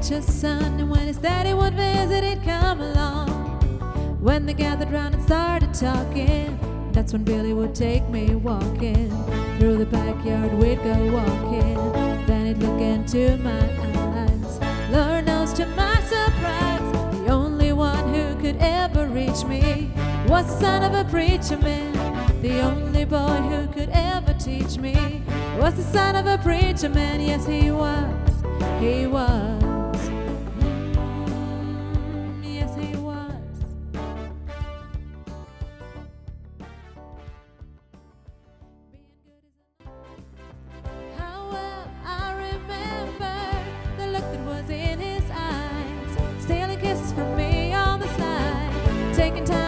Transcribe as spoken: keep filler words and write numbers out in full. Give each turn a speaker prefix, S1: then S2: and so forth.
S1: preacher's son, and when his daddy would visit, he'd come along. When they gathered round and started talking, that's when Billy would take me walking. Through the backyard we'd go walking, then he'd look into my eyes. Lord knows, to my surprise, the only one who could ever reach me was the son of a preacher man. The only boy who could ever teach me was the son of a preacher man. Yes, he was, he was. Mm, yes, he was. How well I remember the look that was in his eyes, stealing kisses from me on the side, taking time